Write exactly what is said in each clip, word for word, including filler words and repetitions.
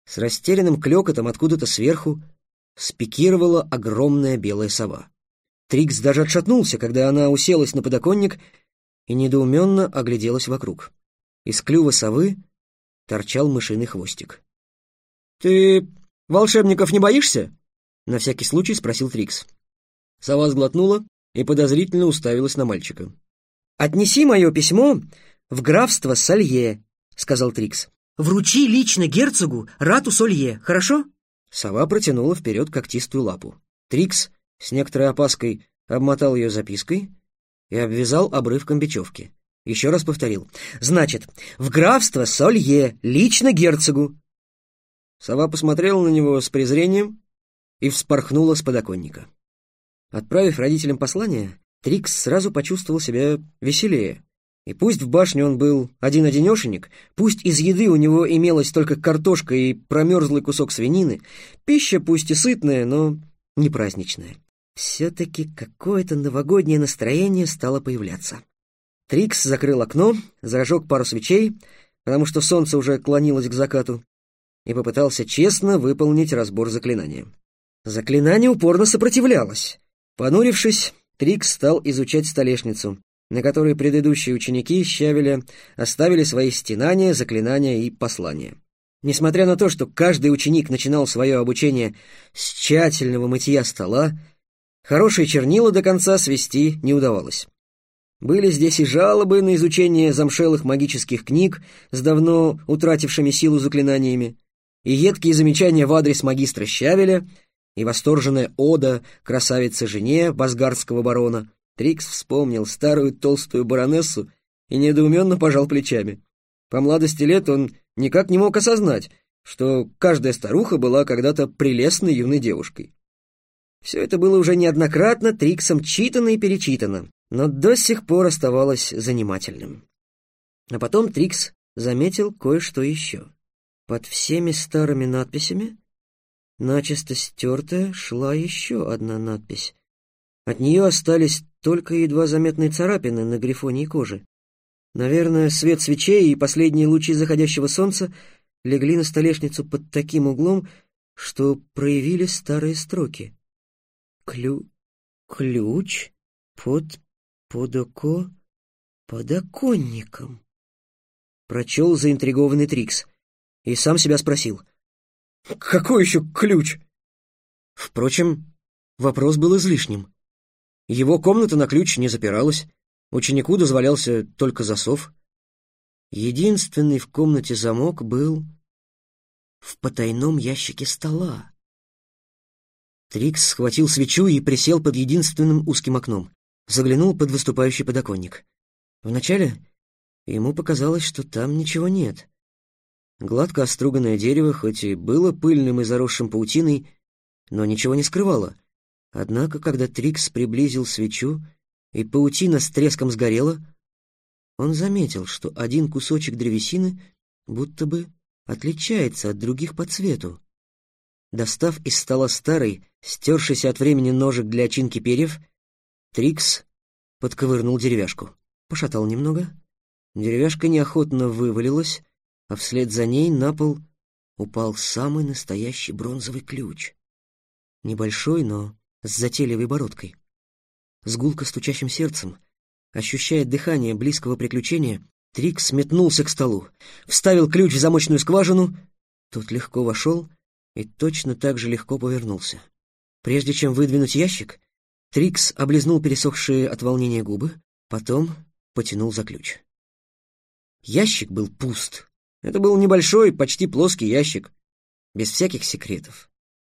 С растерянным клёкотом откуда-то сверху спикировала огромная белая сова. Трикс даже отшатнулся, когда она уселась на подоконник и недоуменно огляделась вокруг. Из клюва совы торчал мышиный хвостик. «Ты волшебников не боишься?» — на всякий случай спросил Трикс. Сова сглотнула и подозрительно уставилась на мальчика. «Отнеси мое письмо в графство Солье», — сказал Трикс. «Вручи лично герцогу Рату Солье, хорошо?» Сова протянула вперед когтистую лапу. Трикс с некоторой опаской обмотал ее запиской и обвязал обрывком бечевки. Еще раз повторил. «Значит, в графство Солье, лично герцогу». Сова посмотрела на него с презрением и вспорхнула с подоконника. Отправив родителям послание, Трикс сразу почувствовал себя веселее. И пусть в башне он был один-одинешенек, пусть из еды у него имелась только картошка и промерзлый кусок свинины, пища пусть и сытная, но не праздничная. Все-таки какое-то новогоднее настроение стало появляться. Трикс закрыл окно, зажег пару свечей, потому что солнце уже клонилось к закату, и попытался честно выполнить разбор заклинания. Заклинание упорно сопротивлялось. Понурившись, Трикс стал изучать столешницу, на которой предыдущие ученики Щавеля оставили свои стенания, заклинания и послания. Несмотря на то, что каждый ученик начинал свое обучение с тщательного мытья стола, хорошие чернила до конца свести не удавалось. Были здесь и жалобы на изучение замшелых магических книг с давно утратившими силу заклинаниями, и едкие замечания в адрес магистра Щавеля, и восторженная ода красавице-жене базгардского барона. Трикс вспомнил старую толстую баронессу и недоуменно пожал плечами. По младости лет он никак не мог осознать, что каждая старуха была когда-то прелестной юной девушкой. Все это было уже неоднократно Триксом читано и перечитано, но до сих пор оставалось занимательным. А потом Трикс заметил кое-что еще. Под всеми старыми надписями начисто стертая шла еще одна надпись. От нее остались только едва заметные царапины на грифонии кожи. Наверное, свет свечей и последние лучи заходящего солнца легли на столешницу под таким углом, что проявили старые строки. Клю... Ключ под... подоко... подоконником. Прочел заинтригованный Трикс и сам себя спросил. Какой еще ключ? Впрочем, вопрос был излишним. Его комната на ключ не запиралась, ученику дозволялся только засов. Единственный в комнате замок был в потайном ящике стола. Трикс схватил свечу и присел под единственным узким окном, заглянул под выступающий подоконник. Вначале ему показалось, что там ничего нет. Гладко оструганное дерево, хоть и было пыльным и заросшим паутиной, но ничего не скрывало. Однако, когда Трикс приблизил свечу, и паутина с треском сгорела, он заметил, что один кусочек древесины будто бы отличается от других по цвету. Достав из стола старый, стершийся от времени ножик для очинки перьев, Трикс подковырнул деревяшку, пошатал немного. Деревяшка неохотно вывалилась, а вслед за ней на пол упал самый настоящий бронзовый ключ. Небольшой, но с затейливой бородкой. С гулко стучащим сердцем, ощущая дыхание близкого приключения, Трикс метнулся к столу, вставил ключ в замочную скважину, тот легко вошел и точно так же легко повернулся. Прежде чем выдвинуть ящик, Трикс облизнул пересохшие от волнения губы, потом потянул за ключ. Ящик был пуст. Это был небольшой, почти плоский ящик, без всяких секретов.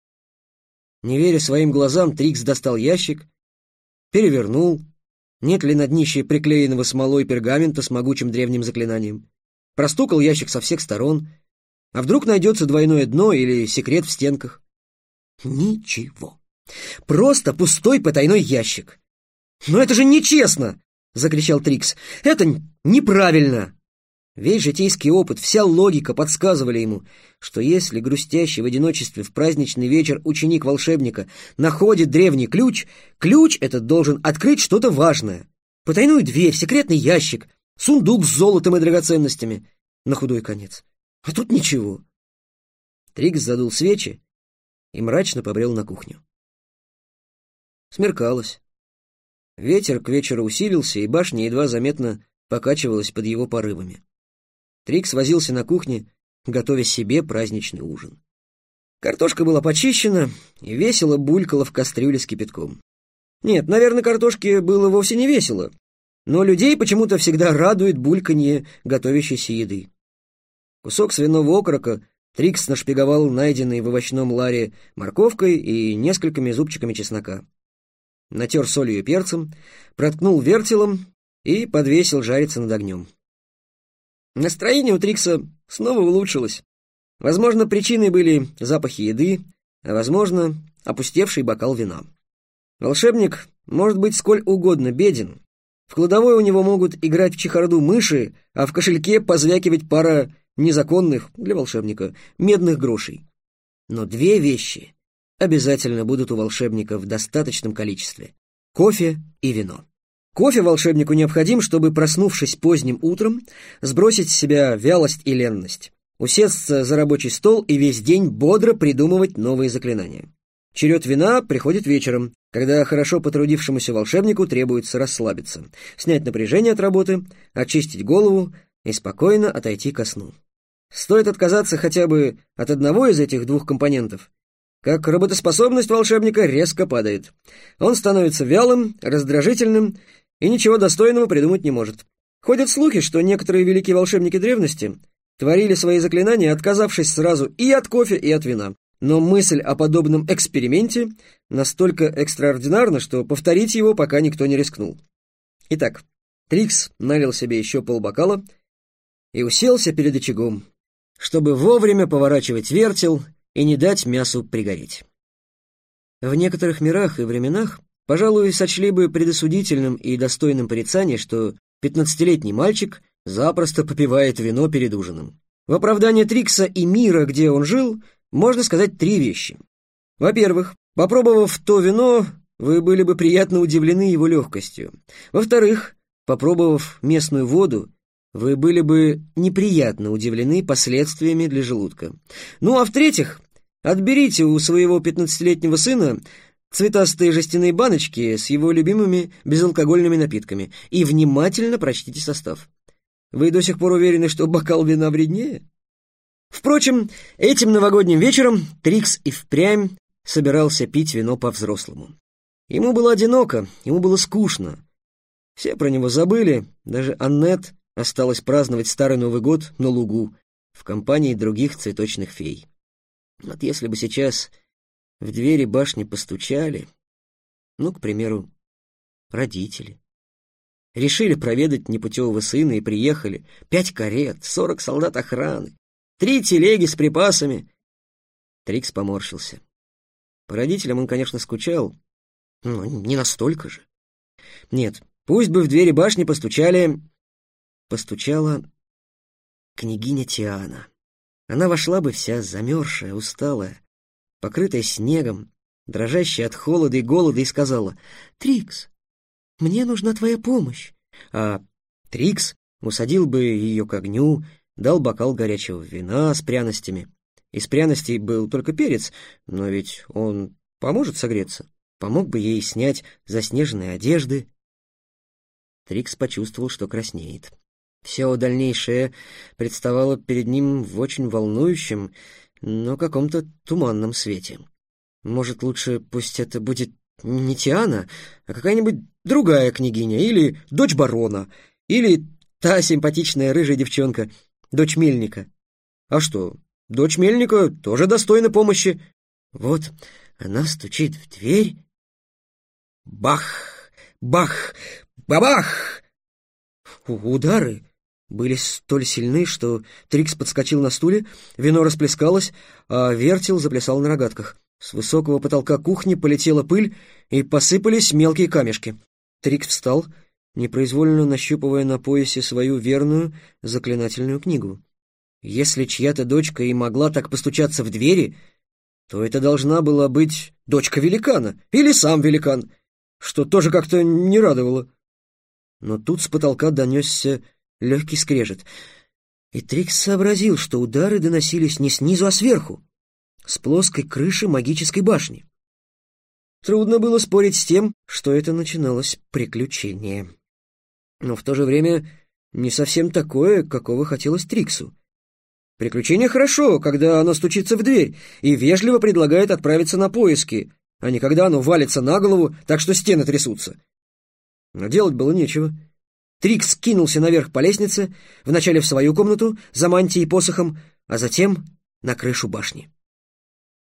Не веря своим глазам, Трикс достал ящик, перевернул, нет ли на днище приклеенного смолой пергамента с могучим древним заклинанием, простукал ящик со всех сторон, а вдруг найдется двойное дно или секрет в стенках. Ничего. Просто пустой потайной ящик. «Но это же нечестно!» — закричал Трикс. «Это неправильно!» Весь житейский опыт, вся логика подсказывали ему, что если грустящий в одиночестве в праздничный вечер ученик волшебника находит древний ключ, ключ этот должен открыть что-то важное. Потайную дверь, секретный ящик, сундук с золотом и драгоценностями, на худой конец. А тут ничего. Трикс задул свечи и мрачно побрел на кухню. Смеркалось. Ветер к вечеру усилился, и башня едва заметно покачивалась под его порывами. Трикс возился на кухне, готовя себе праздничный ужин. Картошка была почищена и весело булькала в кастрюле с кипятком. Нет, наверное, картошке было вовсе не весело, но людей почему-то всегда радует бульканье готовящейся еды. Кусок свиного окорока Трикс нашпиговал найденной в овощном ларе морковкой и несколькими зубчиками чеснока. Натер солью и перцем, проткнул вертелом и подвесил жариться над огнем. Настроение у Трикса снова улучшилось. Возможно, причиной были запахи еды, а, возможно, опустевший бокал вина. Волшебник может быть сколь угодно беден. В кладовой у него могут играть в чехарду мыши, а в кошельке позвякивать пара незаконных, для волшебника, медных грошей. Но две вещи обязательно будут у волшебника в достаточном количестве — кофе и вино. Кофе волшебнику необходим, чтобы, проснувшись поздним утром, сбросить с себя вялость и ленность, усесться за рабочий стол и весь день бодро придумывать новые заклинания. Черед вина приходит вечером, когда хорошо потрудившемуся волшебнику требуется расслабиться, снять напряжение от работы, очистить голову и спокойно отойти ко сну. Стоит отказаться хотя бы от одного из этих двух компонентов, как работоспособность волшебника резко падает. Он становится вялым, раздражительным и ничего достойного придумать не может. Ходят слухи, что некоторые великие волшебники древности творили свои заклинания, отказавшись сразу и от кофе, и от вина. Но мысль о подобном эксперименте настолько экстраординарна, что повторить его пока никто не рискнул. Итак, Трикс налил себе еще полбокала и уселся перед очагом, чтобы вовремя поворачивать вертел и не дать мясу пригореть. В некоторых мирах и временах, пожалуй, сочли бы предосудительным и достойным порицания, что пятнадцатилетний мальчик запросто попивает вино перед ужином. В оправдание Трикса и мира, где он жил, можно сказать три вещи. Во-первых, попробовав то вино, вы были бы приятно удивлены его легкостью. Во-вторых, попробовав местную воду, вы были бы неприятно удивлены последствиями для желудка. Ну а в-третьих, отберите у своего пятнадцатилетнего сына цветастые жестяные баночки с его любимыми безалкогольными напитками и внимательно прочтите состав. Вы до сих пор уверены, что бокал вина вреднее? Впрочем, этим новогодним вечером Трикс и впрямь собирался пить вино по-взрослому. Ему было одиноко, ему было скучно. Все про него забыли, даже Аннет осталась праздновать Старый Новый год на лугу в компании других цветочных фей. Вот если бы сейчас в двери башни постучали, ну, к примеру, родители, решили проведать непутевого сына и приехали пять карет, сорок солдат охраны, три телеги с припасами. Трикс поморщился. По родителям он, конечно, скучал, но не настолько же. Нет, пусть бы в двери башни постучали... Постучала княгиня Тиана. Она вошла бы вся замерзшая, усталая, покрытая снегом, дрожащая от холода и голода, и сказала: «Трикс, мне нужна твоя помощь». А Трикс усадил бы ее к огню, дал бокал горячего вина с пряностями. Из пряностей был только перец, но ведь он поможет согреться, помог бы ей снять заснеженные одежды. Трикс почувствовал, что краснеет. Все дальнейшее представало перед ним в очень волнующем, но каком-то туманном свете. Может, лучше пусть это будет не Тиана, а какая-нибудь другая княгиня, или дочь барона, или та симпатичная рыжая девчонка, дочь мельника. А что, дочь мельника тоже достойна помощи. Вот она стучит в дверь. Бах! Бах! Бабах! Удары были столь сильны, что Трикс подскочил на стуле, вино расплескалось, а вертел заплясал на рогатках. С высокого потолка кухни полетела пыль, и посыпались мелкие камешки. Трикс встал, непроизвольно нащупывая на поясе свою верную заклинательную книгу. Если чья-то дочка и могла так постучаться в двери, то это должна была быть дочка великана или сам великан, что тоже как-то не радовало. Но тут с потолка донесся легкий скрежет, и Трикс сообразил, что удары доносились не снизу, а сверху. с плоской крыши магической башни. Трудно было спорить с тем, что это начиналось приключение. Но в то же время не совсем такое, какого хотелось Триксу. Приключение хорошо, когда оно стучится в дверь и вежливо предлагает отправиться на поиски, а не когда оно валится на голову, так что стены трясутся. Но делать было нечего. Трикс кинулся наверх по лестнице, вначале в свою комнату за мантией и посохом, а затем на крышу башни.